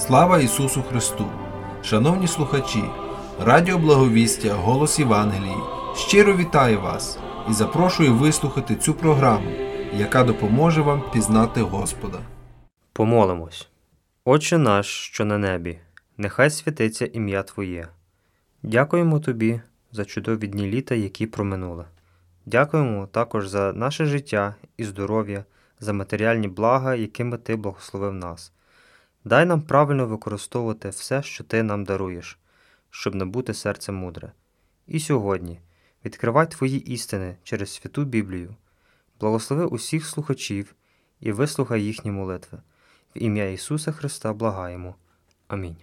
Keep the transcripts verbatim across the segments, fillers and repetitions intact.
Слава Ісусу Христу! Шановні слухачі, Радіо Благовістя «Голос Євангелії» щиро вітаю вас і запрошую вислухати цю програму, яка допоможе вам пізнати Господа. Помолимось. Отче наш, що на небі, нехай святиться ім'я Твоє. Дякуємо Тобі за чудові дні літа, які проминули. Дякуємо також за наше життя і здоров'я, за матеріальні блага, якими Ти благословив нас. Дай нам правильно використовувати все, що Ти нам даруєш, щоб набути серце мудре. І сьогодні відкривай Твої істини через Святу Біблію. Благослови усіх слухачів і вислухай їхні молитви. В ім'я Ісуса Христа благаємо. Амінь.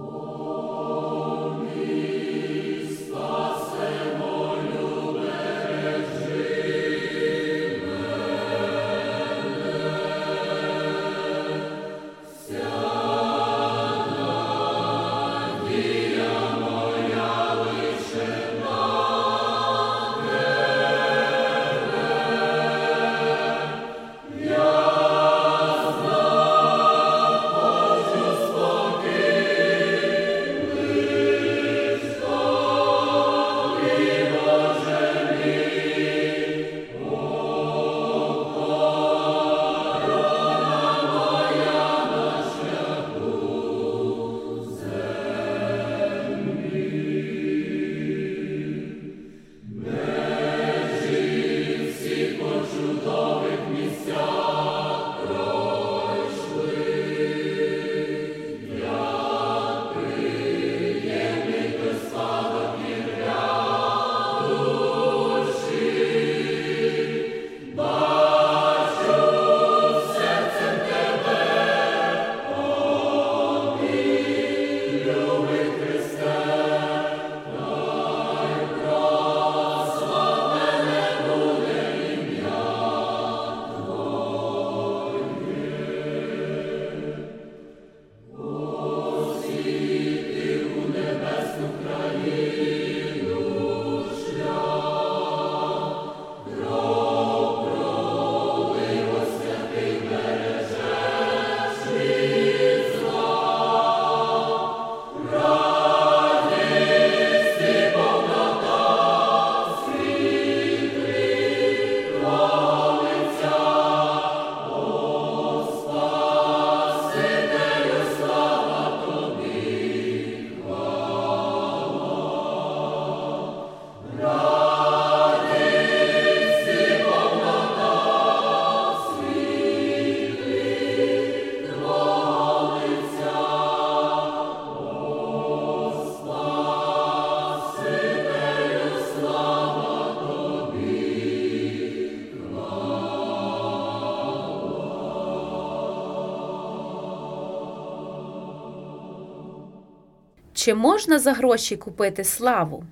Чи можна за гроші купити славу?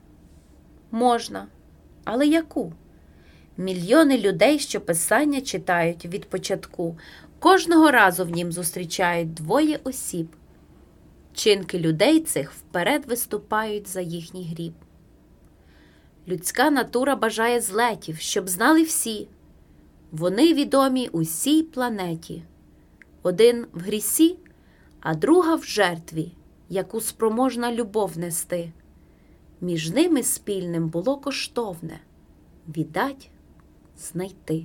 Можна. Але яку? Мільйони людей, що Писання читають від початку, кожного разу в нім зустрічають двоє осіб. Чинки людей цих вперед виступають за їхній гріб. Людська натура бажає злетів, щоб знали всі. Вони відомі усій планеті. Один в грісі, а друга в жертві, яку спроможна любов нести. Між ними спільним було коштовне – віддать, знайти.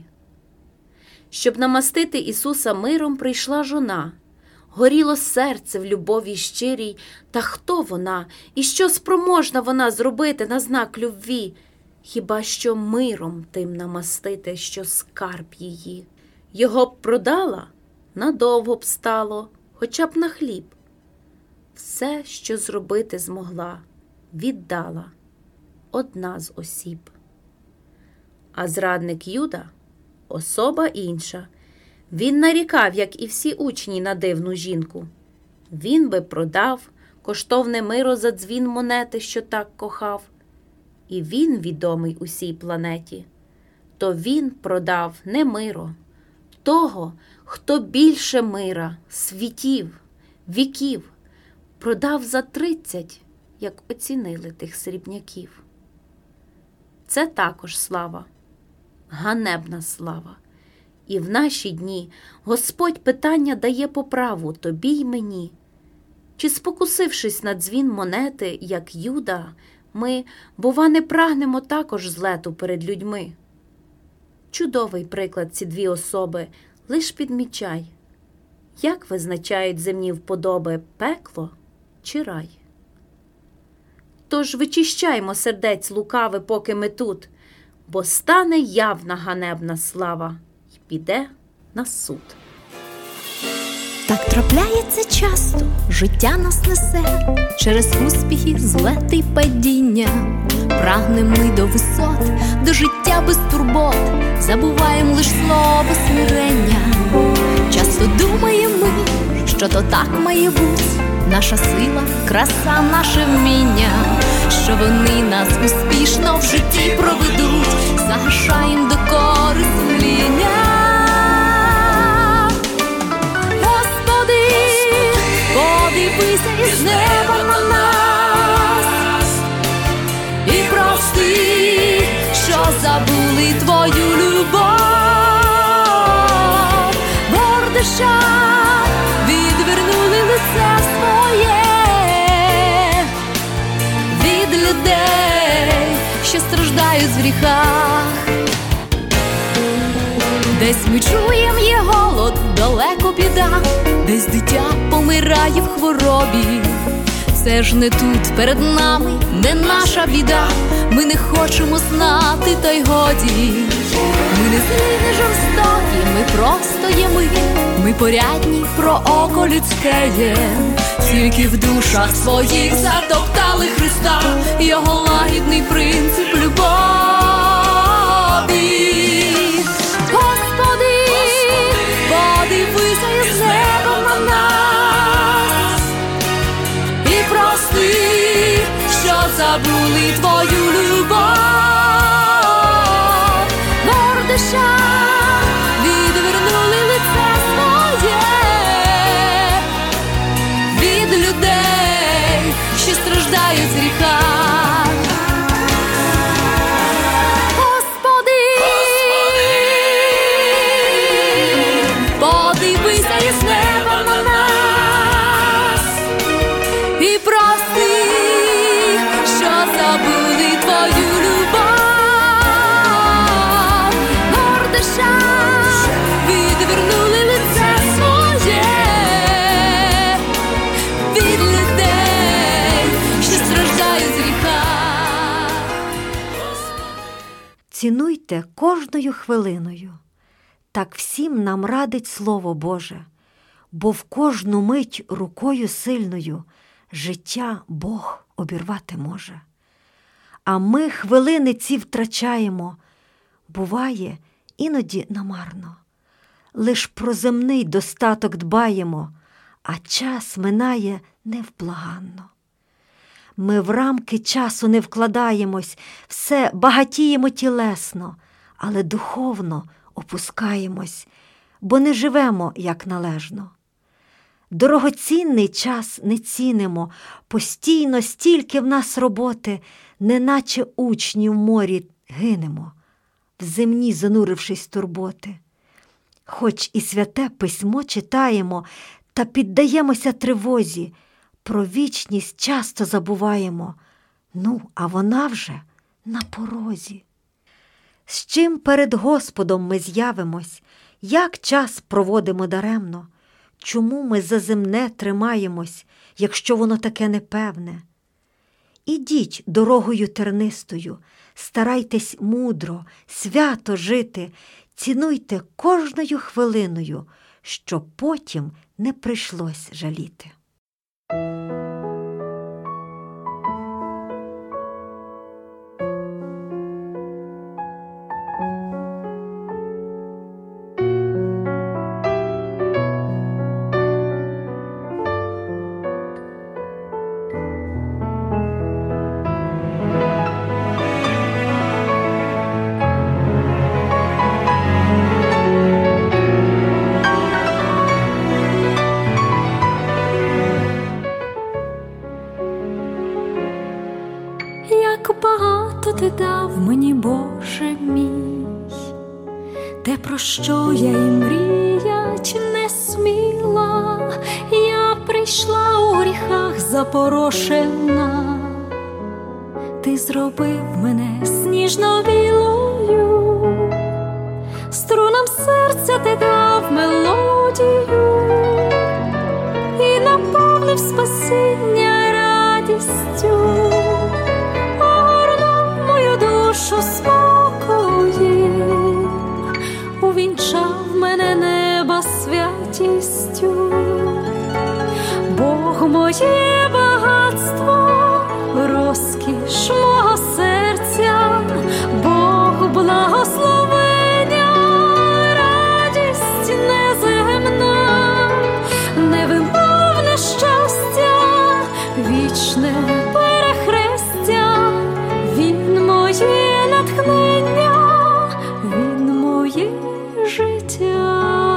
Щоб намастити Ісуса миром, прийшла жона. Горіло серце в любові щирій. Та хто вона? І що спроможна вона зробити на знак любві? Хіба що миром тим намастити, що скарб її. Його б продала, надовго б стало, хоча б на хліб. Все, що зробити змогла, віддала одна з осіб. А зрадник Юда – особа інша. Він нарікав, як і всі учні, на дивну жінку. Він би продав коштовне миро за дзвін монети, що так кохав. І він відомий усій планеті. То він продав не миро, того, хто більше мира, світів, віків, продав за тридцять, як оцінили тих срібняків. Це також слава, ганебна слава. І в наші дні Господь питання дає по праву тобі й мені. Чи спокусившись на дзвін монети, як Юда, ми, бува, не прагнемо також злету перед людьми? Чудовий приклад ці дві особи, лиш підмічай. Як визначають земні вподоби пекло чи рай? Тож вичищаймо сердець лукаве, поки ми тут, бо стане явна ганебна слава й піде на суд. Так трапляється часто, життя нас несе через успіхи, злети й падіння. Прагнем ми до висот, до життя без турбот, забуваєм лиш слово смирення. Часто думаємо ми, що то так має бути, наша сила, краса, наше вміння, що вони нас успішно в житті проведуть, загашаєм до кори сумління. Подивися із неба на нас і прости, що забули твою любов. Гордиша відвернули лице своє від людей, що страждають в гріхах. Десь ми чуєм є голод, далеко біда, десь дитя помирає в хворобі. Це ж не тут перед нами, не наша біда, ми не хочемо знати, та й годі. Ми не злі, не жорстокі, ми просто є ми, ми порядні, про око людське є. Тільки в душах своїх затоптали Христа, його лагідний принцип любові. Господи, подивися із неба на нас і прости, що забули твою любов. Гордиша відвернули лице своє від людей, що страждають в гріхах. Господи, подивися із неба на нас і прости, що забули твою любов. Гордиша відвернули лице своє від людей, що страждають в гріхах. Цінуйте кожною хвилиною. Так всім нам радить Слово Боже, бо в кожну мить рукою сильною життя Бог обірвати може. А ми хвилини ці втрачаємо, буває, іноді намарно. Лиш про земний достаток дбаємо, а час минає невблаганно. Ми в рамки часу не вкладаємось, все багатіємо тілесно, але духовно опускаємось, бо не живемо, як належно. Дорогоцінний час не цінимо, постійно стільки в нас роботи, неначе учні в морі гинемо, в земні занурившись турботи. Хоч і святе письмо читаємо, та піддаємося тривозі, про вічність часто забуваємо, ну, а вона вже на порозі. З чим перед Господом ми з'явимось, як час проводимо даремно, чому ми за земне тримаємось, якщо воно таке непевне? Ідіть дорогою тернистою, старайтесь мудро, свято жити, цінуйте кожною хвилиною, щоб потім не прийшлось жаліти. Ти дав мені, Боже мій, те, про що я й мріять не сміла, я при йшла у гріхах запорошена, ти зробив мене сніжно-білою, струнам серця ти дав мелодію і наповнив спасіння радістю, огорнув мою душу спокоєм, увінчав мене неба святістю. Бог моє багатство, розкіш мого серця, Бог благословення, радість неземна, невимовне щастя, вічне перехрестя, Він моє натхнення, Він моє життя.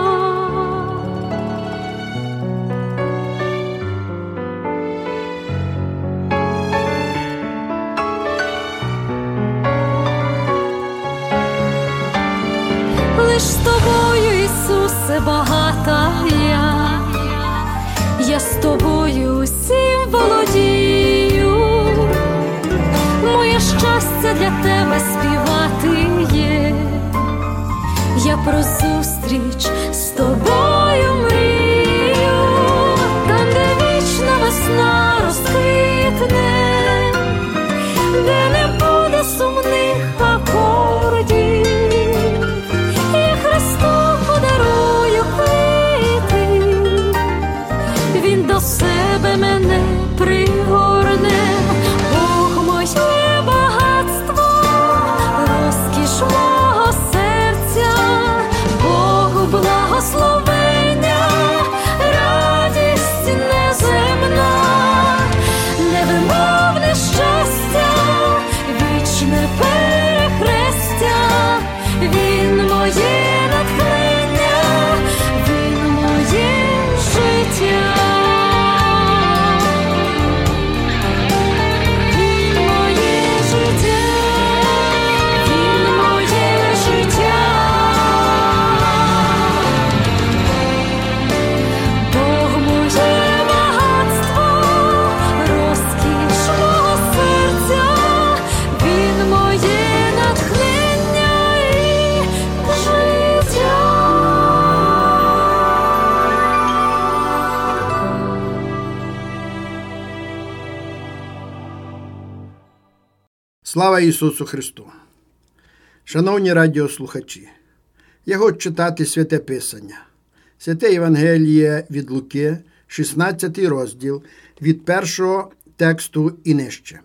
Лиш з тобою, Ісусе, багата я, я з тобою усім володію, моє щастя для тебе співати є, я про зустріч з тобою мрію, там, де вічна весна розквітне, де не буде сумних акордів, я Христу подарую квіти, Він до себе мене пригорне. Бог моє багатство, розкіш мого серця, Бог благословення, радість неземна, невимовне щастя, вічне перехрестя, Він моє натхнення, Він моє життя. Він моє життя, Він моє життя. Бог моє багатство, розкіш мого серця, Він моє натхнення і життя. Слава Ісусу Христу! Шановні радіослухачі, я хочу читати Святе Писання. Святе Євангеліє від Луки, шістнадцятий розділ, від першого тексту і нижче.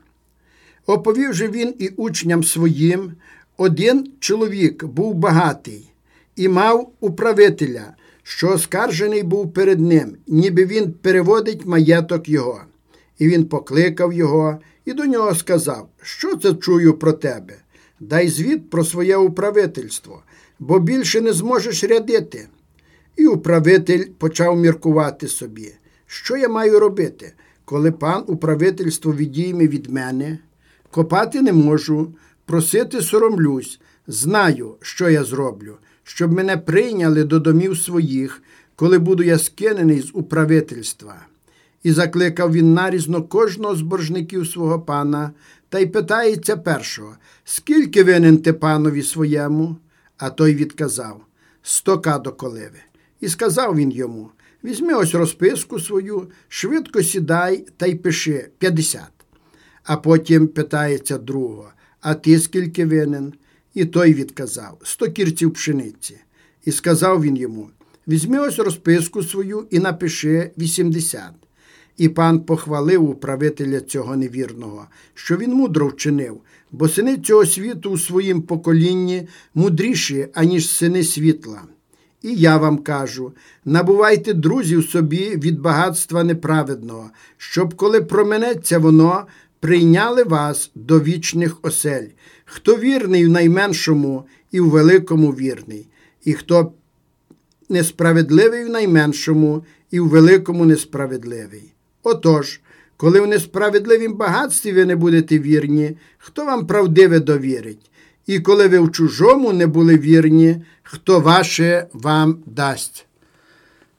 Оповів же він і учням своїм: один чоловік був багатий і мав управителя, що оскаржений був перед ним, ніби він переводить маєток його. І він покликав його і до нього сказав: що це чую про тебе? Дай звіт про своє управительство, бо більше не зможеш рядити. І управитель почав міркувати собі: що я маю робити, коли пан управительство відійме від мене? Копати не можу, просити соромлюсь, знаю, що я зроблю, щоб мене прийняли до домів своїх, коли буду я скинений з управительства. І закликав він нарізно кожного з боржників свого пана, та й питається першого: скільки винен ти панові своєму? А той відказав: стока до коливи. І сказав він йому: візьми ось розписку свою, швидко сідай та й пиши п'ятдесят. А потім питається другого: а ти скільки винен? І той відказав: сто кірців пшениці. І сказав він йому: візьми ось розписку свою і напиши вісімдесят. І пан похвалив управителя цього невірного, що він мудро вчинив, бо сини цього світу у своїм поколінні мудріші, аніж сини світла. І я вам кажу: набувайте друзів собі від багатства неправедного, щоб, коли проминеться воно, прийняли вас до вічних осель. Хто вірний в найменшому, і в великому вірний, і хто несправедливий в найменшому, і в великому несправедливий. Отож, коли в несправедливім багатстві ви не будете вірні, хто вам правдиве довірить? І коли ви в чужому не були вірні, хто ваше вам дасть?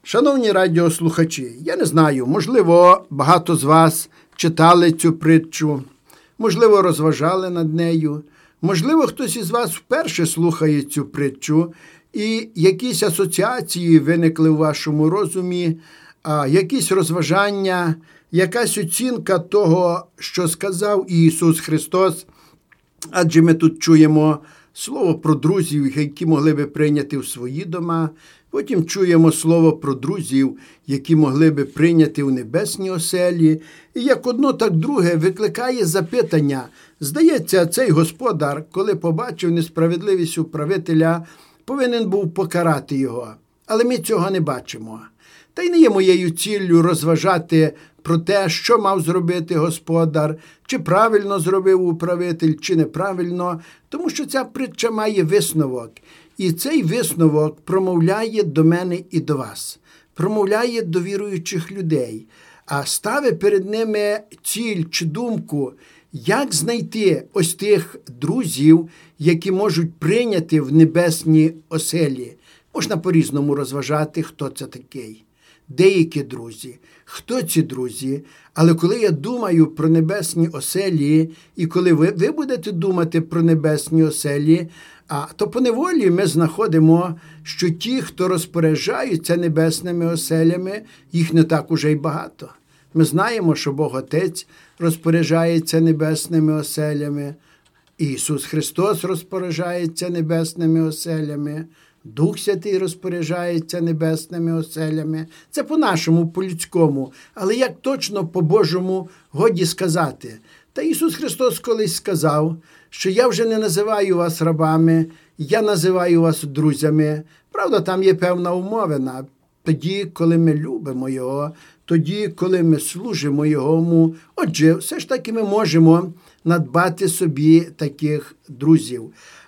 Шановні радіослухачі, я не знаю, можливо, багато з вас читали цю притчу, можливо, розважали над нею, можливо, хтось із вас вперше слухає цю притчу, і якісь асоціації виникли у вашому розумі, а якісь розважання, якась оцінка того, що сказав Ісус Христос, адже ми тут чуємо слово про друзів, які могли би прийняти в свої дома, потім чуємо слово про друзів, які могли би прийняти в небесні оселі, і як одно, так друге викликає запитання. Здається, цей господар, коли побачив несправедливість управителя, повинен був покарати його, але ми цього не бачимо. Та й не є моєю ціллю розважати про те, що мав зробити господар, чи правильно зробив управитель, чи неправильно, тому що ця притча має висновок. І цей висновок промовляє до мене і до вас, промовляє до віруючих людей, а ставить перед ними ціль чи думку, як знайти ось тих друзів, які можуть прийняти в небесні оселі. Можна по-різному розважати, хто це такий. Деякі друзі, хто ці друзі, але коли я думаю про небесні оселі, і коли ви, ви будете думати про небесні оселі, а, то поневолі ми знаходимо, що ті, хто розпоряджаються небесними оселями, їх не так уже й багато. Ми знаємо, що Бог Отець розпоряджається небесними оселями, Ісус Христос розпоряджається небесними оселями, Дух Святий розпоряджається небесними оселями. Це по-нашому, по-людському, але як точно по-Божому годі сказати. Та Ісус Христос колись сказав, що я вже не називаю вас рабами, я називаю вас друзями. Правда, там є певна умовина. Тоді, коли ми любимо Його, тоді, коли ми служимо Йому. Отже, все ж таки ми можемо надбати собі таких друзів.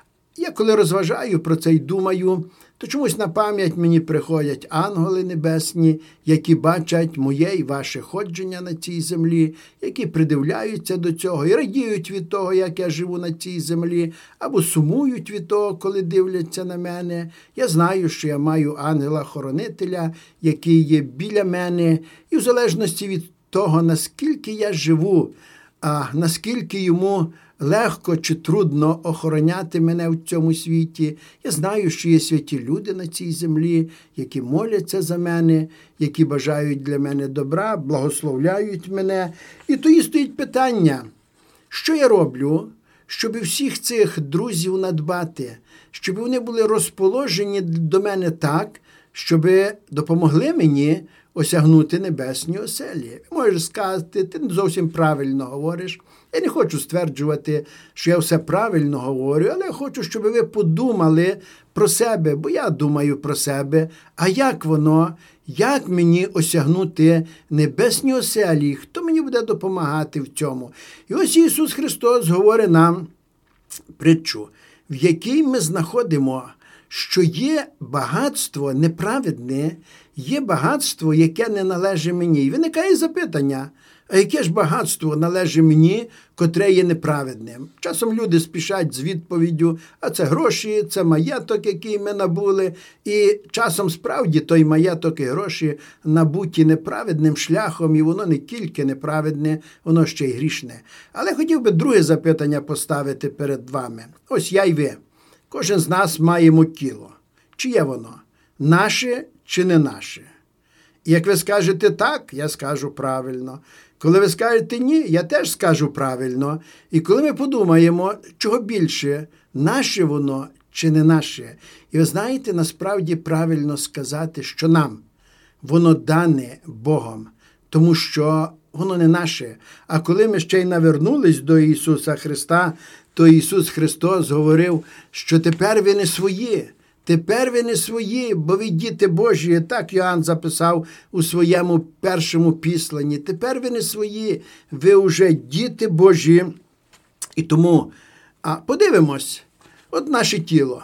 Я коли розважаю про це й думаю, то чомусь на пам'ять мені приходять ангели небесні, які бачать моє і ваше ходження на цій землі, які придивляються до цього і радіють від того, як я живу на цій землі, або сумують від того, коли дивляться на мене. Я знаю, що я маю ангела-хоронителя, який є біля мене, і в залежності від того, наскільки я живу, а наскільки йому легко чи трудно охороняти мене в цьому світі. Я знаю, що є святі люди на цій землі, які моляться за мене, які бажають для мене добра, благословляють мене. І тоді стоїть питання, що я роблю, щоб всіх цих друзів надбати, щоб вони були розположені до мене так, щоб допомогли мені осягнути небесні оселі. Можеш сказати, ти не зовсім правильно говориш. Я не хочу стверджувати, що я все правильно говорю, але я хочу, щоб ви подумали про себе, бо я думаю про себе, а як воно, як мені осягнути небесні оселі, хто мені буде допомагати в цьому. І ось Ісус Христос говорить нам притчу, в якій ми знаходимо, що є багатство неправедне, є багатство, яке не належить мені. І виникає запитання, а яке ж багатство належить мені, котре є неправедним? Часом люди спішать з відповіддю, а це гроші, це маєток, який ми набули. І часом справді той маєток і гроші набуті неправедним шляхом, і воно не тільки неправедне, воно ще й грішне. Але хотів би друге запитання поставити перед вами. Ось я й ви. Кожен з нас маємо тіло. Чиє воно? Наше чи не наше? І як ви скажете так, я скажу правильно. Коли ви скажете ні, я теж скажу правильно. І коли ми подумаємо, чого більше, наше воно чи не наше. І ви знаєте, насправді правильно сказати, що нам воно дане Богом, тому що воно не наше. А коли ми ще й навернулись до Ісуса Христа, то Ісус Христос говорив, що тепер ви не свої, тепер ви не свої, бо ви діти Божі. Так Йоанн записав у своєму першому післанні. Тепер ви не свої, ви вже діти Божі. І тому, а подивимось, от наше тіло,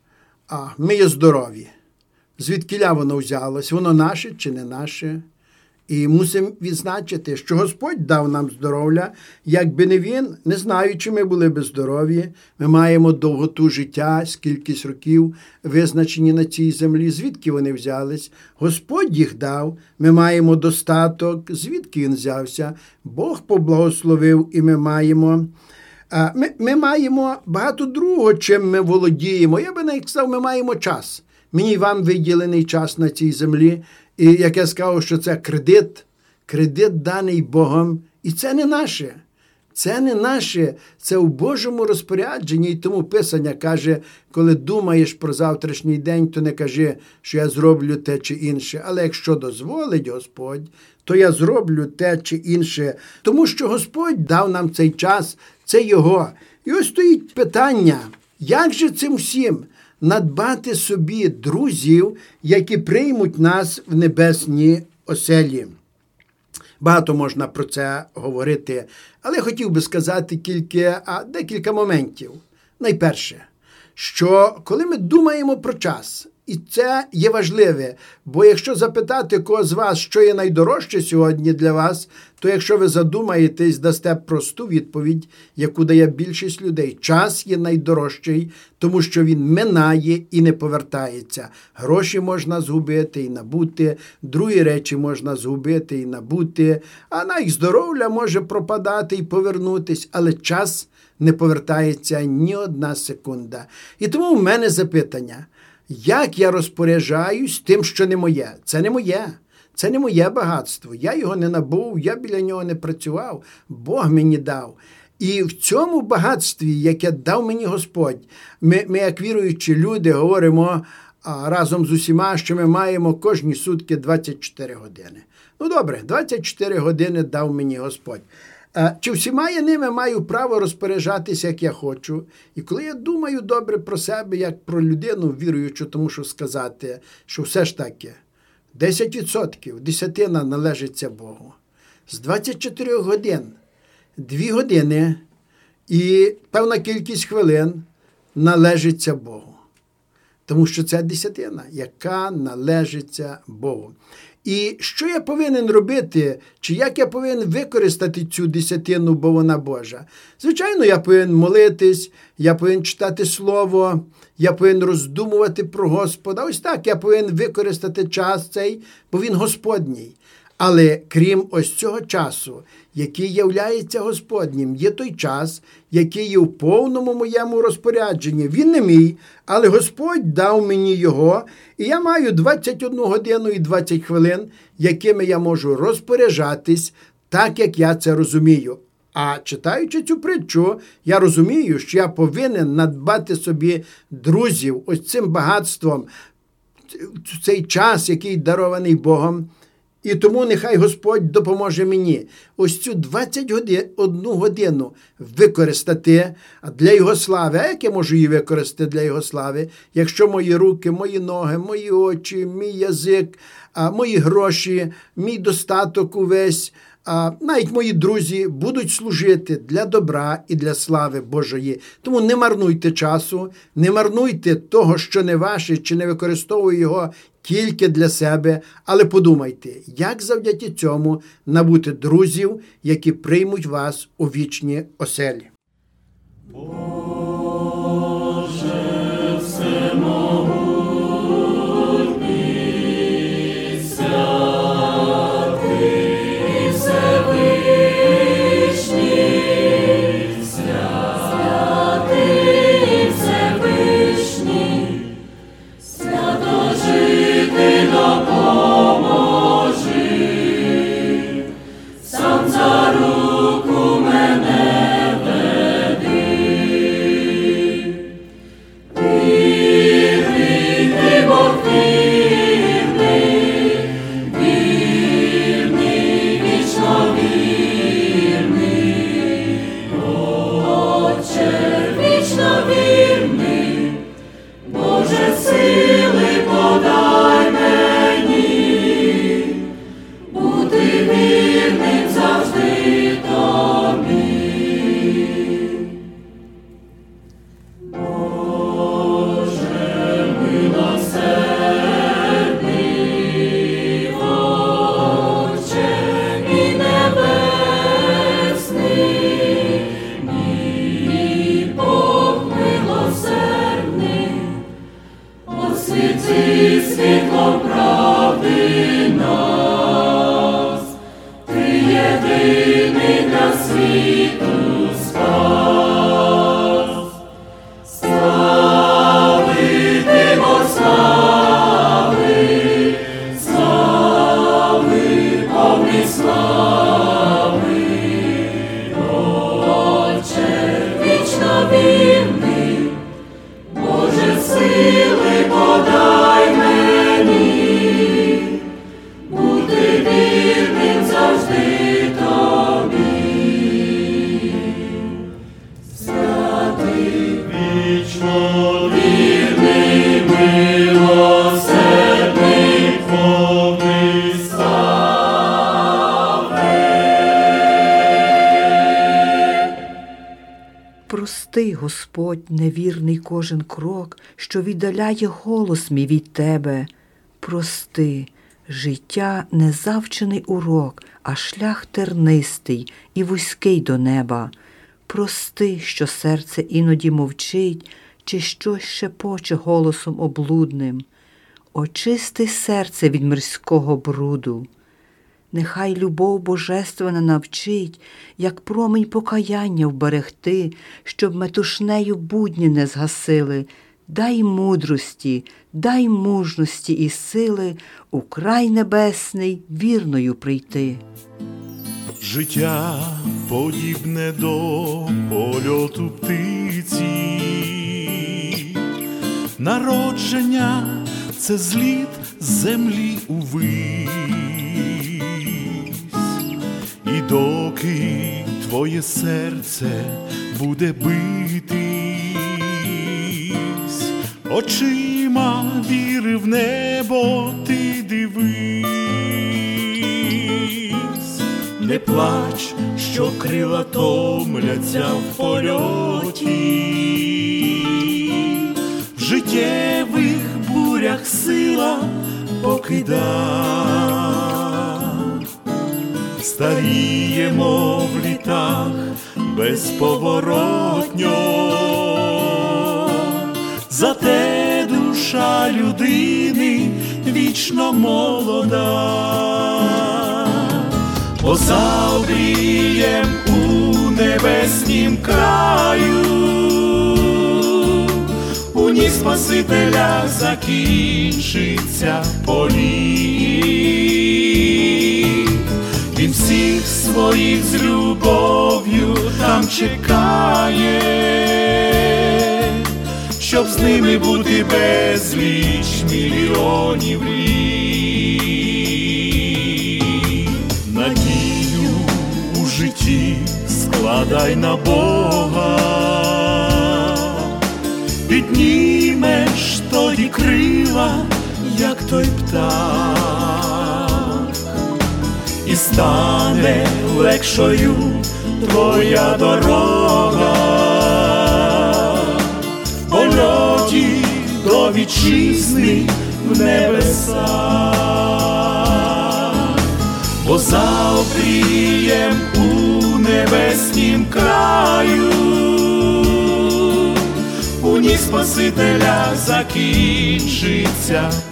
а ми є здорові. Звідкіля воно взялось? Воно наше чи не наше? І мусимо відзначити, що Господь дав нам здоров'я, якби не Він, не знаю, чи ми були б здорові. Ми маємо довготу життя, скількись років визначені на цій землі, звідки вони взялись. Господь їх дав, ми маємо достаток, звідки він взявся. Бог поблагословив, і ми маємо... Ми, ми маємо багато другого, чим ми володіємо. Я би навіть сказав, ми маємо час. Мені і вам виділений час на цій землі. І як я сказав, що це кредит, кредит даний Богом. І це не наше. Це не наше. Це у Божому розпорядженні. І тому Писання каже, коли думаєш про завтрашній день, то не кажи, що я зроблю те чи інше. Але якщо дозволить Господь, то я зроблю те чи інше. Тому що Господь дав нам цей час, це Його. І ось стоїть питання, як же цим всім надбати собі друзів, які приймуть нас в небесні оселі. Багато можна про це говорити, але хотів би сказати тільки а, декілька моментів. Найперше, що коли ми думаємо про час, і це є важливе, бо якщо запитати кого з вас, що є найдорожче сьогодні для вас, то якщо ви задумаєтесь, дасте просту відповідь, яку дає більшість людей. Час є найдорожчий, тому що він минає і не повертається. Гроші можна згубити і набути, другі речі можна згубити і набути, а навіть здоров'я може пропадати і повернутись, але час не повертається ні одна секунда. І тому в мене запитання, як я розпоряджаюсь тим, що не моє? Це не моє. Це не моє багатство. Я його не набув, я біля нього не працював. Бог мені дав. І в цьому багатстві, яке дав мені Господь, ми, ми як віруючі люди, говоримо а, разом з усіма, що ми маємо кожні сутки двадцять чотири години. Ну добре, двадцять чотири години дав мені Господь. Чи всіма я ними маю право розпоряджатися, як я хочу? І коли я думаю добре про себе, як про людину віруючу, то мушу сказати, що все ж таки десять відсотків десятина належиться Богу. З двадцяти чотирьох годин дві години і певна кількість хвилин належиться Богу. Тому що це десятина, яка належиться Богу. І що я повинен робити, чи як я повинен використати цю десятину, бо вона Божа? Звичайно, я повинен молитись, я повинен читати Слово, я повинен роздумувати про Господа. Ось так я повинен використати час цей, бо він Господній. Але крім ось цього часу, який являється Господнім, є той час, який є в повному моєму розпорядженні. Він не мій, але Господь дав мені його, і я маю двадцять одну годину і двадцять хвилин, якими я можу розпоряджатись так, як я це розумію. А читаючи цю притчу, я розумію, що я повинен надбати собі друзів ось цим багатством, цей час, який дарований Богом. І тому нехай Господь допоможе мені ось цю двадцять одну годину використати для Його слави. А як я можу її використати для Його слави, якщо мої руки, мої ноги, мої очі, мій язик, мої гроші, мій достаток увесь, навіть мої друзі будуть служити для добра і для слави Божої. Тому не марнуйте часу, не марнуйте того, що не ваше, чи не використовуйте його тільки для себе, але подумайте, як завдяки цьому набути друзів, які приймуть вас у вічні оселі. Бути вірним завжди тобі. Прости, Господь, невірний кожен крок, що віддаляє голос мій від Тебе. Прости, життя – не завчений урок, а шлях тернистий і вузький до неба. Прости, що серце іноді мовчить, чи щось шепоче голосом облудним. Очисти серце від мирського бруду. Нехай любов божественна навчить, як промінь покаяння вберегти, щоб метушнею будні не згасили. Дай мудрості, дай мужності і сили у край небесний вірною прийти. Життя подібне до польоту птиці, народження – це зліт з землі увись. І доки твоє серце буде битись, очима віри в небо ти дивись. Не плач, що крила томляться в польоті, в життєвих бурях сила покида. Старіємо в літах безповоротньо, зате душа людини вічно молода. Позаврієм у небеснім краю, у ній Спасителя закінчиться політ. Він всіх своїх з любов'ю там чекає, щоб з ними бути безліч мільйонів літ. Надію у житті складай на Бога, піднімеш тоді крила, як той птах, і стане легшою твоя дорога в польоті до вітчизни в небесах. Бо за обрієм у небеснім краю, у ній Спасителя закінчиться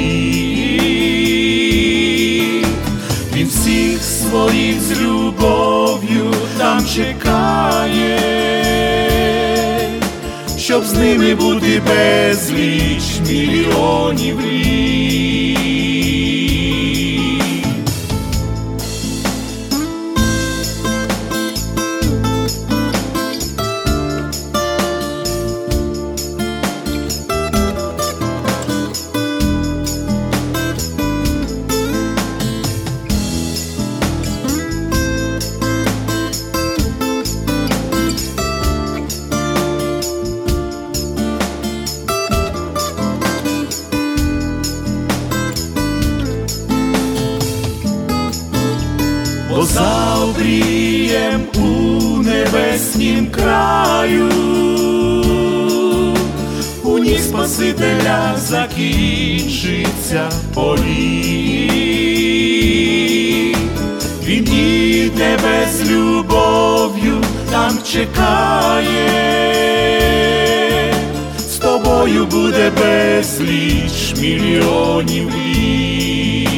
політ. Він всіх своїх з любов'ю там чекає, щоб з ними бути безліч мільйонів літ. Бо за обрієм у небеснім краю, у ній Спасителя закінчиться політ. Він і тебе з любов'ю там чекає, з тобою буде безліч мільйонів літ.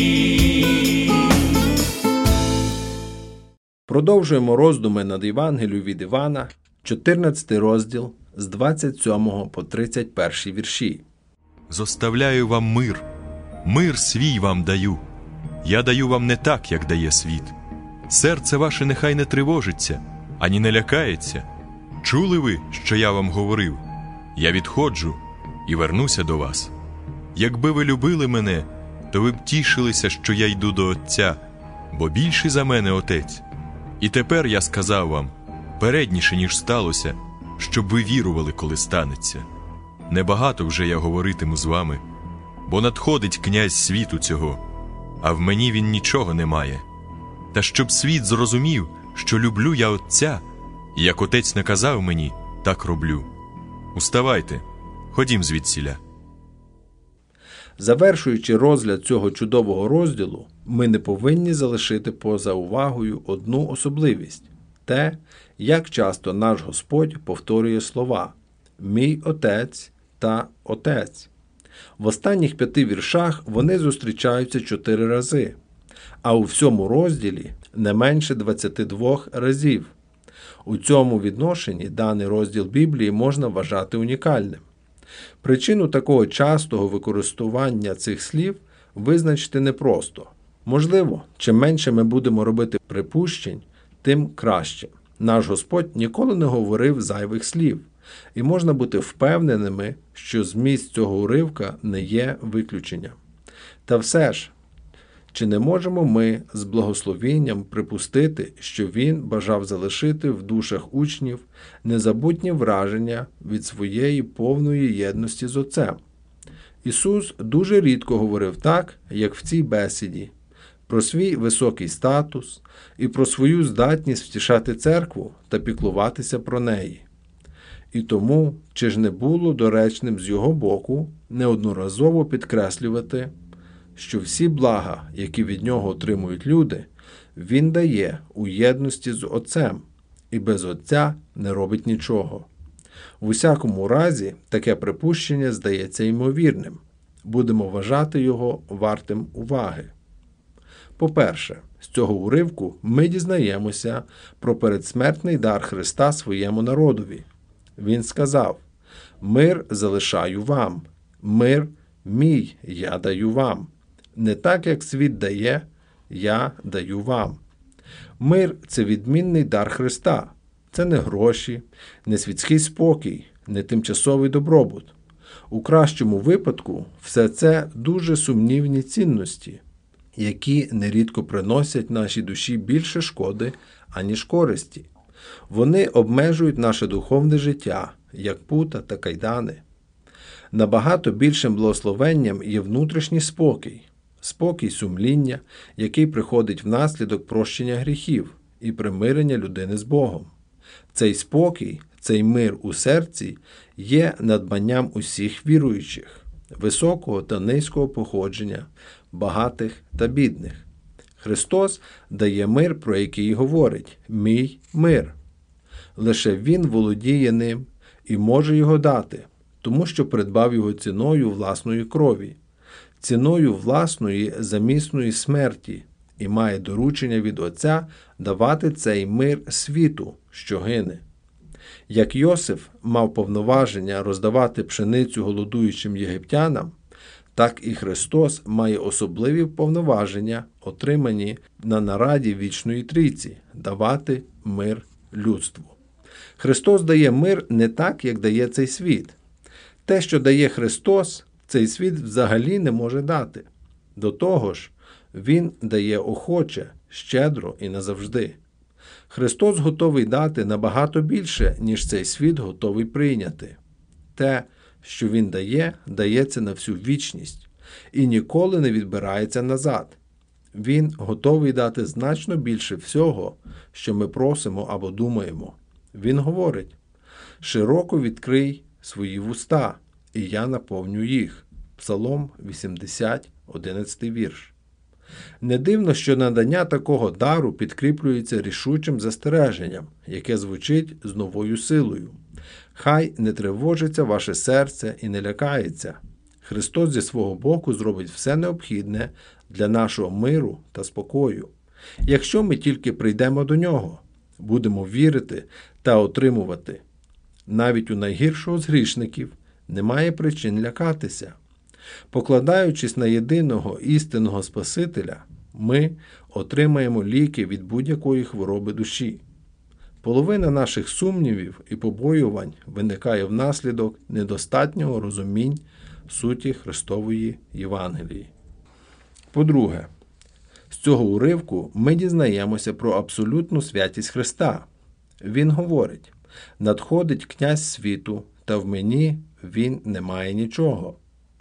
Продовжуємо роздуми над Євангелією від Івана, чотирнадцятий розділ, з двадцять сьомого по тридцять перший вірші. «Зоставляю вам мир, мир свій вам даю. Я даю вам не так, як дає світ. Серце ваше нехай не тривожиться, ані не лякається. Чули ви, що я вам говорив? Я відходжу і вернуся до вас. Якби ви любили мене, то ви б тішилися, що я йду до Отця, бо більший за мене Отець. І тепер я сказав вам, передніше, ніж сталося, щоб ви вірували, коли станеться. Небагато вже я говоритиму з вами, бо надходить князь світу цього, а в мені він нічого не має. Та щоб світ зрозумів, що люблю я Отця, Як Отець наказав мені, так роблю. Уставайте, ходім звідсіля. Завершуючи розгляд цього чудового розділу, ми не повинні залишити поза увагою одну особливість – те, як часто наш Господь повторює слова «Мій Отець» та «Отець». В останніх п'яти віршах вони зустрічаються чотири рази, а у всьому розділі не менше двадцяти двох разів. У цьому відношенні даний розділ Біблії можна вважати унікальним. Причину такого частого використання цих слів визначити непросто. Можливо, чим менше ми будемо робити припущень, тим краще. Наш Господь ніколи не говорив зайвих слів, і можна бути впевненими, що зміст цього уривка не є виключенням. Та все ж, чи не можемо ми з благословінням припустити, що Він бажав залишити в душах учнів незабутні враження від своєї повної єдності з Отцем? Ісус дуже рідко говорив так, як в цій бесіді, про свій високий статус і про свою здатність втішати церкву та піклуватися про неї. І тому, чи ж не було доречним з його боку неодноразово підкреслювати, що всі блага, які від нього отримують люди, він дає у єдності з Отцем і без Отця не робить нічого. В усякому разі, таке припущення здається ймовірним. Будемо вважати його вартим уваги. По-перше, з цього уривку ми дізнаємося про передсмертний дар Христа своєму народові. Він сказав: «Мир залишаю вам, мир мій я даю вам. Не так, як світ дає, я даю вам». Мир – це відмінний дар Христа. Це не гроші, не світський спокій, не тимчасовий добробут. У кращому випадку все це дуже сумнівні цінності, які нерідко приносять нашій душі більше шкоди, аніж користі. Вони обмежують наше духовне життя, як пута та кайдани. Набагато більшим благословенням є внутрішній спокій, спокій сумління, який приходить внаслідок прощення гріхів і примирення людини з Богом. Цей спокій, цей мир у серці є надбанням усіх віруючих, високого та низького походження, багатих та бідних. Христос дає мир, про який говорить «Мій мир». Лише Він володіє ним і може його дати, тому що придбав його ціною власної крові, ціною власної замісної смерті і має доручення від Отця давати цей мир світу, що гине. Як Йосиф мав повноваження роздавати пшеницю голодуючим єгиптянам, так і Христос має особливі повноваження, отримані на нараді Вічної Трійці – давати мир людству. Христос дає мир не так, як дає цей світ. Те, що дає Христос, цей світ взагалі не може дати. До того ж, Він дає охоче, щедро і назавжди. Христос готовий дати набагато більше, ніж цей світ готовий прийняти. Те, що Він дає, дається на всю вічність і ніколи не відбирається назад. Він готовий дати значно більше всього, що ми просимо або думаємо. Він говорить: «Широко відкрий свої вуста, і я наповню їх». Псалом вісімдесят, одинадцятий вірш. Не дивно, що надання такого дару підкріплюється рішучим застереженням, яке звучить з новою силою. «Хай не тривожиться ваше серце і не лякається. Христос зі свого боку зробить все необхідне для нашого миру та спокою, якщо ми тільки прийдемо до Нього, будемо вірити та отримувати. Навіть у найгіршого з грішників немає причин лякатися. Покладаючись на єдиного істинного Спасителя, ми отримаємо ліки від будь-якої хвороби душі. Половина наших сумнівів і побоювань виникає внаслідок недостатнього розуміння суті Христової Євангелії. По-друге, з цього уривку ми дізнаємося про абсолютну святість Христа. Він говорить: «Надходить князь світу, та в мені він не має нічого».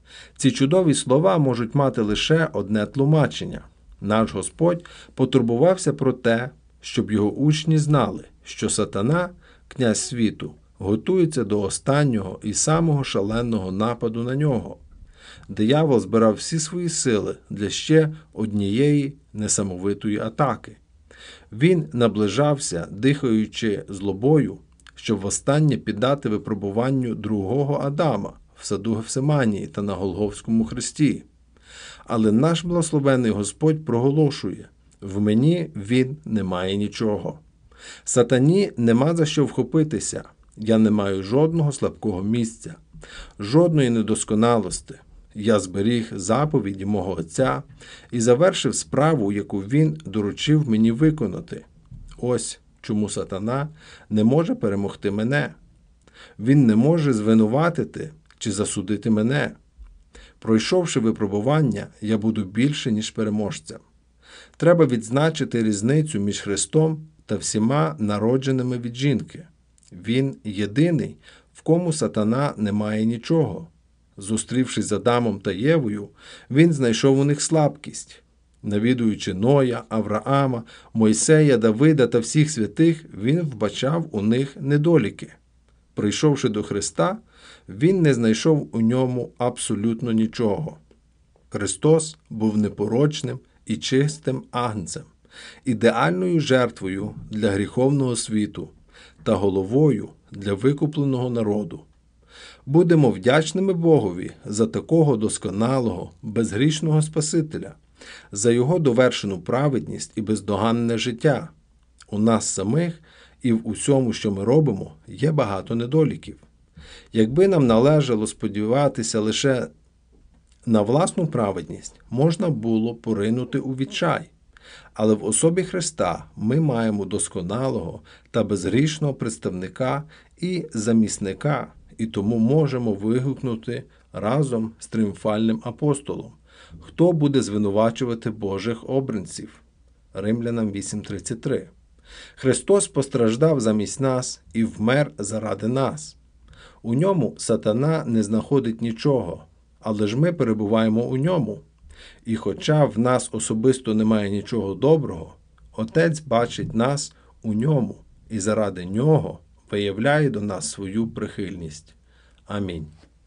Ці чудові слова можуть мати лише одне тлумачення. Наш Господь потурбувався про те, щоб його учні знали, що сатана, князь світу, готується до останнього і самого шаленого нападу на нього. Диявол збирав всі свої сили для ще однієї несамовитої атаки. Він наближався, дихаючи злобою, щоб востаннє піддати випробуванню другого Адама в саду Гефсиманії та на Голгофському хресті. Але наш благословений Господь проголошує: «В мені він не має нічого». Сатані нема за що вхопитися. Я не маю жодного слабкого місця, жодної недосконалості. Я зберіг заповіді мого Отця і завершив справу, яку він доручив мені виконати. Ось чому сатана не може перемогти мене. Він не може звинуватити чи засудити мене. Пройшовши випробування, я буду більше, ніж переможцем. Треба відзначити різницю між Христом та всіма народженими від жінки. Він єдиний, в кому сатана не має нічого. Зустрівшись з Адамом та Євою, він знайшов у них слабкість. Навідуючи Ноя, Авраама, Мойсея, Давида та всіх святих, він вбачав у них недоліки. Прийшовши до Христа, він не знайшов у ньому абсолютно нічого. Христос був непорочним і чистим агнцем, ідеальною жертвою для гріховного світу та головою для викупленого народу. Будемо вдячними Богові за такого досконалого, безгрішного Спасителя, за Його довершену праведність і бездоганне життя. У нас самих і в усьому, що ми робимо, є багато недоліків. Якби нам належало сподіватися лише на власну праведність, можна було поринути у відчай. Але в особі Христа ми маємо досконалого та безгрішного представника і замісника, і тому можемо вигукнути разом з тріумфальним апостолом: «Хто буде звинувачувати Божих обранців?» Римлянам вісім тридцять три. Христос постраждав замість нас і вмер заради нас. У ньому сатана не знаходить нічого, але ж ми перебуваємо у ньому. І хоча в нас особисто немає нічого доброго, Отець бачить нас у ньому і заради нього виявляє до нас свою прихильність. Амінь.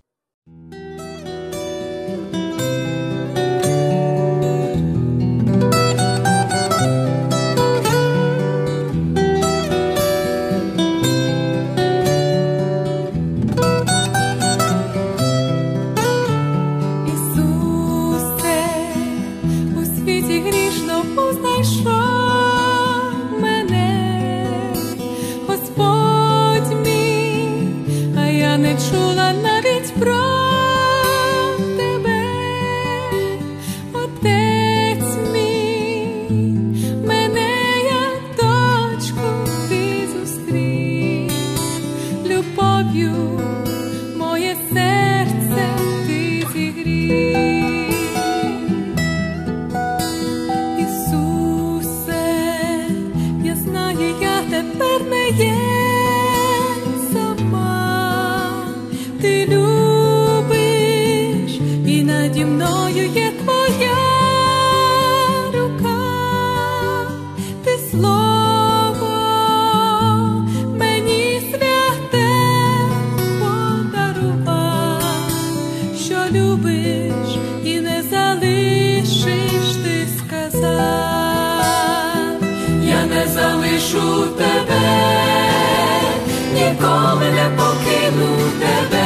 Ніколи не покину тебе,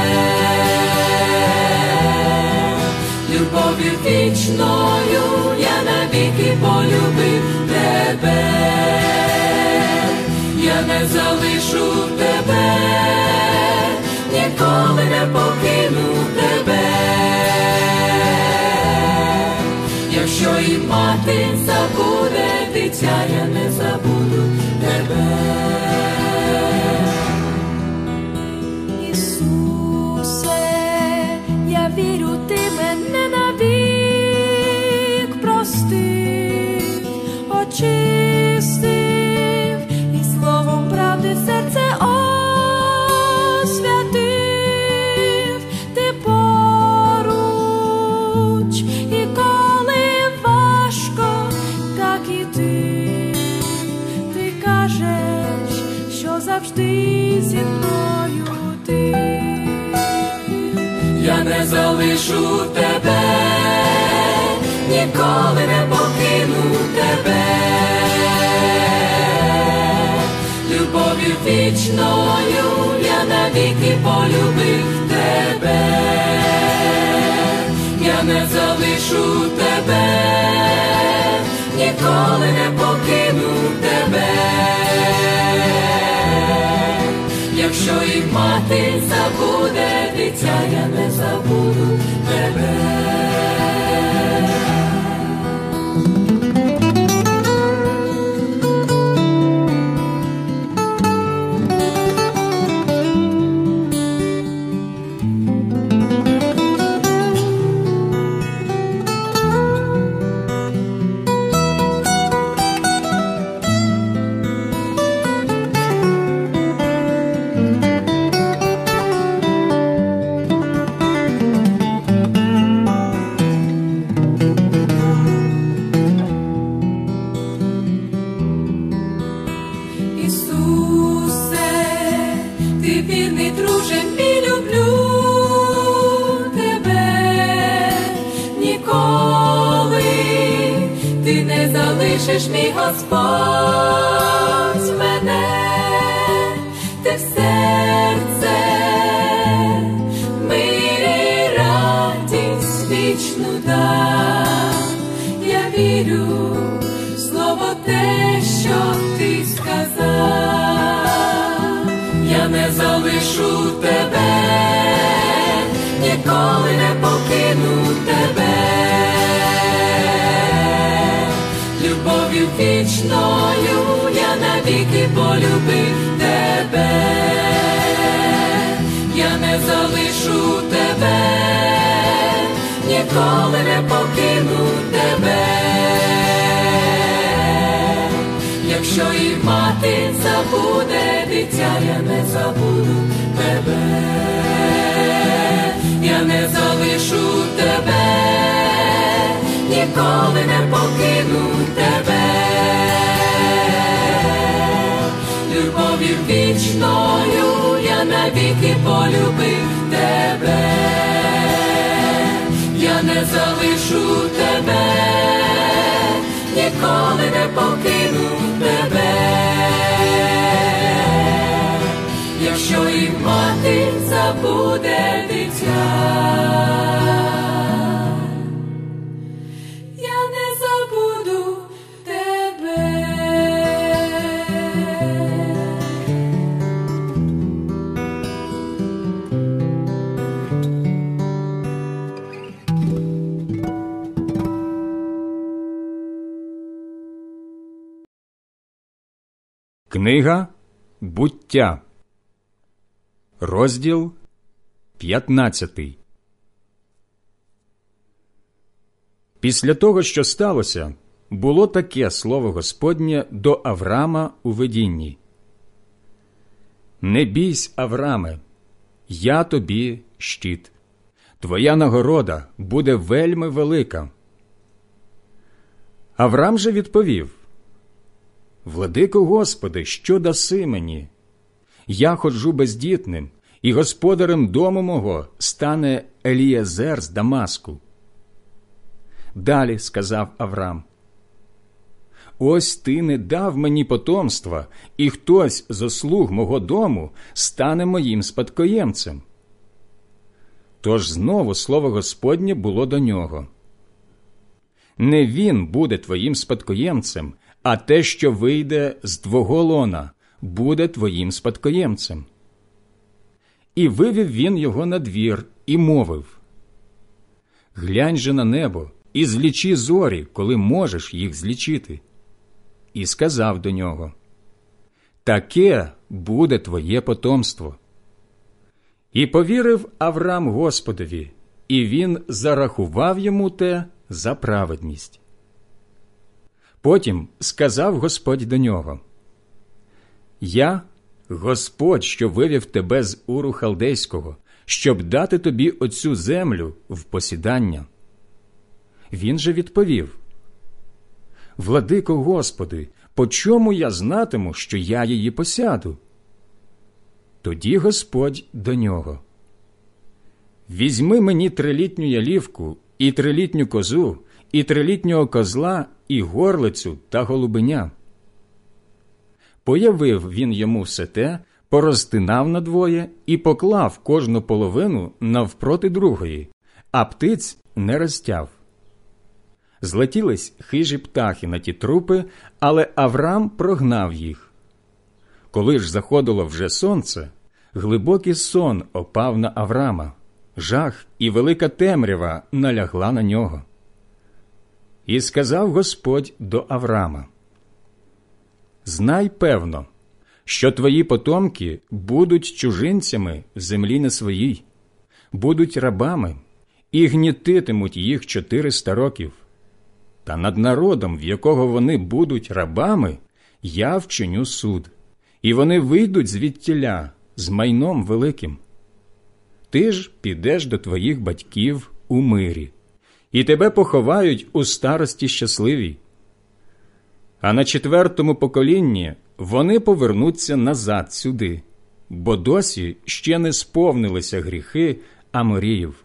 любов'ю вічною я навіки полюбив тебе, я не залишу тебе, ніколи не покину тебе, якщо і мати забуде дитя, я не забуду тебе. Вірю, ти мене навік простив, очистив і словом правди серце освятив. Ти поруч, і коли важко, так і ти, ти кажеш, що завжди зі мною ти. Я не залишу тебе, ніколи не покину тебе. Любов'ю вічною я навіки полюбив тебе. Я не залишу тебе, ніколи не покину тебе. Якщо і мати забуде дитя, я не забуду тебе. Залишиш, мій Господь, мене, ти в серце, мир і радість вічну дав. Я вірю в слово те, що ти сказав. Я не залишу тебе, ніколи не покину тебе. Любов'ю вічною я навіки полюбив тебе. Я не залишу тебе, ніколи не покину тебе. Якщо і мати забуде дитя, я не забуду тебе. Я не залишу тебе, ніколи не покину тебе. Любов'ю вічною я навіки полюбив тебе. Я не залишу тебе, ніколи не покину тебе. Якщо і мати забуде дитя, Книга «Буття», розділ п'ятнадцятий. Після того, що сталося, було таке слово Господнє до Аврама у видінні. «Не бійсь, Авраме, я тобі щит. Твоя нагорода буде вельми велика». Аврам же відповів: «Владико Господи, що даси мені? Я ходжу бездітним, і господарем дому мого стане Елієзер з Дамаску». Далі сказав Аврам: «Ось ти не дав мені потомства, і хтось з ослуг мого дому стане моїм спадкоємцем». Тож знову слово Господнє було до нього: «Не він буде твоїм спадкоємцем, а те, що вийде з твого лона, буде твоїм спадкоємцем». І вивів він його на двір і мовив: «Глянь же на небо і злічи зорі, коли можеш їх злічити». І сказав до нього: «Таке буде твоє потомство». І повірив Аврам Господові, і він зарахував йому те за праведність. Потім сказав Господь до нього: «Я, Господь, що вивів тебе з Уру Халдейського, щоб дати тобі оцю землю в посідання». Він же відповів: «Владико Господи, по чому я знатиму, що я її посяду? Тоді Господь до нього: «Візьми мені трилітню ялівку, і трилітню козу, і трилітнього козла, і горлицю та голубеня». Появив він йому все те, порозтинав надвоє і поклав кожну половину навпроти другої, а птиць не розтяв. Злетілись хижі птахи на ті трупи, але Аврам прогнав їх. Коли ж заходило вже сонце, глибокий сон опав на Аврама, жах і велика темрява налягла на нього. І сказав Господь до Аврама: «Знай певно, що твої потомки будуть чужинцями в землі не своїй, будуть рабами і гнітитимуть їх чотириста років. Та над народом, в якого вони будуть рабами, я вчиню суд, і вони вийдуть звідтіля з майном великим. Ти ж підеш до твоїх батьків у мирі, і тебе поховають у старості щасливій. А на четвертому поколінні вони повернуться назад сюди, бо досі ще не сповнилися гріхи Аморіїв».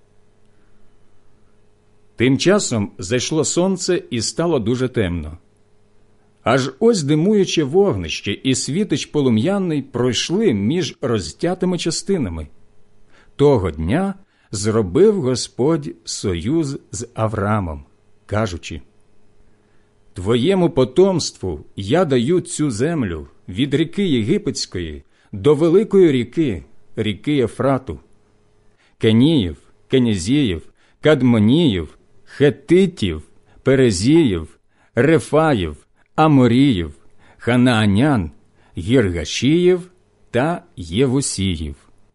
Тим часом зайшло сонце і стало дуже темно. Аж ось димуюче вогнище і світич полум'яний пройшли між розтятими частинами. Того дня зробив Господь союз з Аврамом, кажучи: «Твоєму потомству я даю цю землю від ріки Єгипетської до великої ріки, ріки Єфрату, Кеніїв, Кенізіїв, Кадмоніїв, Хеттитів, Перезіїв, Рефаїв, Аморіїв, Ханаанян, Гіргашіїв та Євусіїв».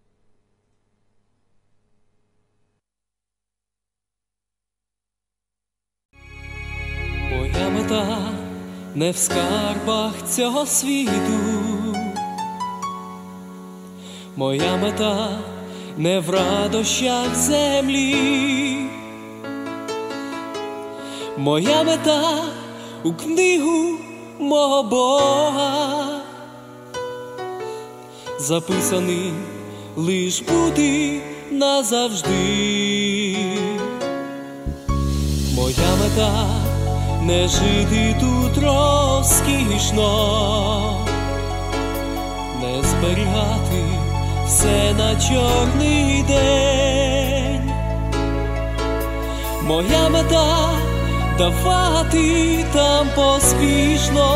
Моя мета не в скарбах цього світу, моя мета не в радощах землі, моя мета у книгу мого Бога, записаний лиш бути назавжди. Моя мета не жити тут розкішно, не зберігати все на чорний день. Моя мета давати там поспішно,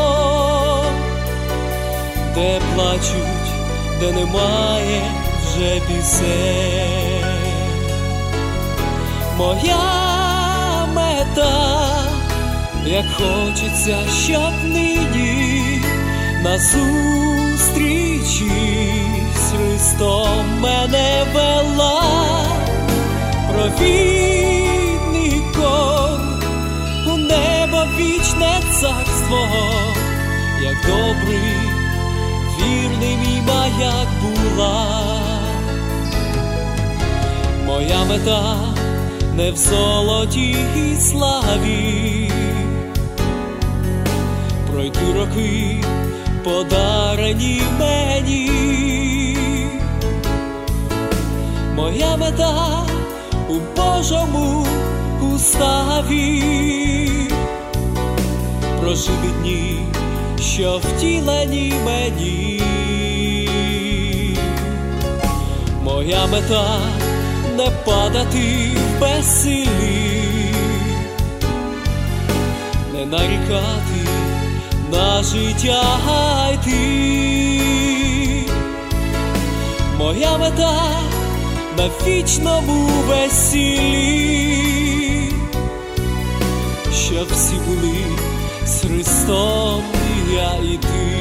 де плачуть, де немає вже пісень. Моя мета, як хочеться, щоб нині на зустрічі з Христом мене вела провідником у небо вічне царство, як добрий, вірний мій маяк була. Моя мета не в золоті і славі, пройти роки, подарені мені. Моя мета у Божому уставі, прожити дні, що втілені мені. Моя мета не падати в безсилі, не нарікати на життя йти. Моя мета на вічному весіллі, щоб всі були з Христом і я і ти.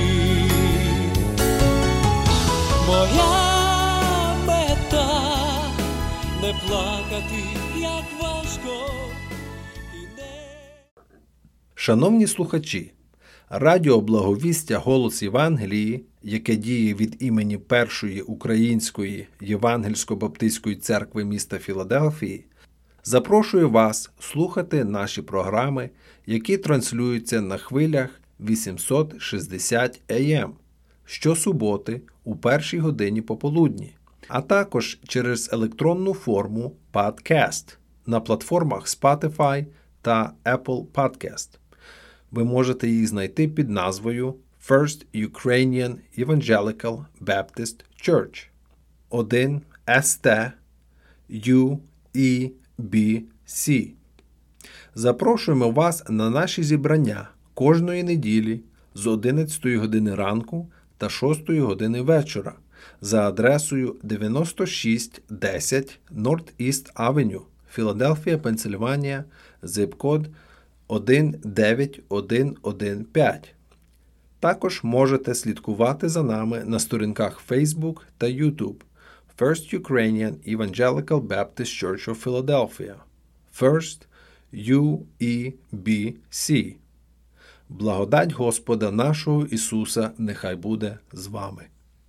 Моя мета не плакати, як важко і не... Шановні слухачі, Радіо Благовістя «Голос Євангелії», яке діє від імені Першої Української Євангельсько-Баптистської церкви міста Філадельфії, запрошує вас слухати наші програми, які транслюються на хвилях вісімсот шістдесят ей ем щосуботи у першій годині пополудні, а також через електронну форму Podcast на платформах Spotify та Apple Podcast. Ви можете її знайти під назвою First Ukrainian Evangelical Baptist Church один ес те ю і бі сі. Запрошуємо вас на наші зібрання кожної неділі з одинадцятої години ранку та шостої години вечора за адресою дев'яносто шість десять North East Avenue, Філадельфія, Пенсильванія, зип-код один дев'ять один один п'ять. Також можете слідкувати за нами на сторінках Facebook та YouTube First Ukrainian Evangelical Baptist Church of Philadelphia, First ю і бі сі. Благодать Господа нашого Ісуса нехай буде з вами.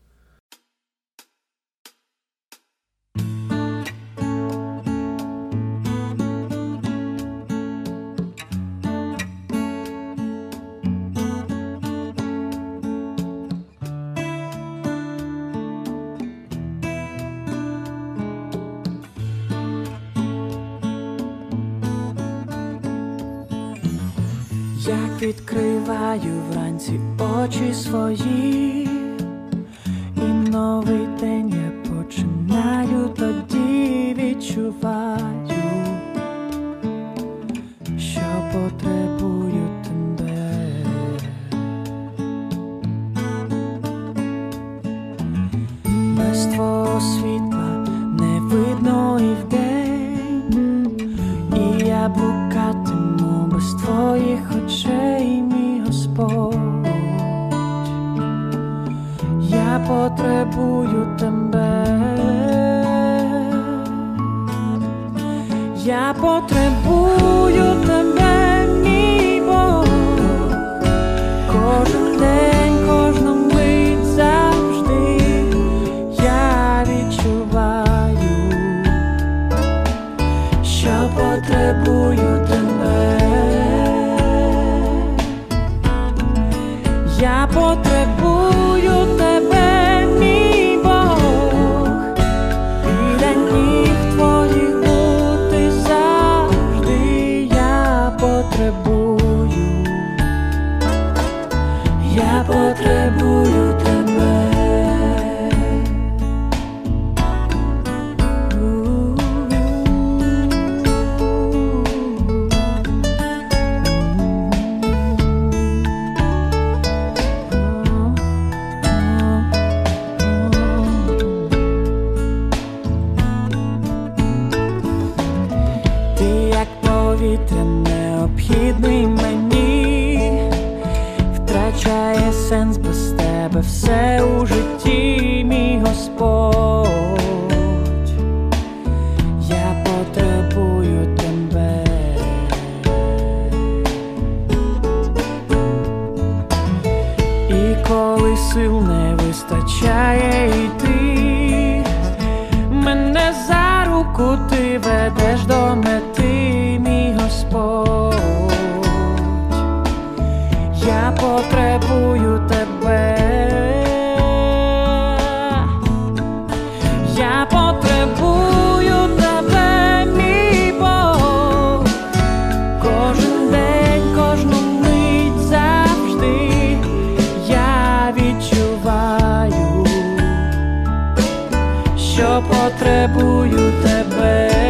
Як відкриваю вранці очі свої, і новий день я починаю, тоді відчуваю, що потребую тебе. Без твого світла не видно і вдень, і я блукатиму без твоїх очей, мій Господь. Я потребую тебе. Я потребую тебе, мій Бог. Кожен день, кожну мить, завжди я відчуваю, що потребую тебе. Я потребую тебе, мій Бог, біля ніг твоїх бути завжди я потребую, я потребую тебе. Повітря необхідний мені, втрачає сенс без тебе все у житті, мій Господь. Я потребую тебе. І коли сил не вистачає йти, мене за руку ти ведеш до мети, мій Господь. Я потребую тебе. Я потребую тебе, мій Бог. Кожен день, кожну мить, завжди я відчуваю, що потребую тебе.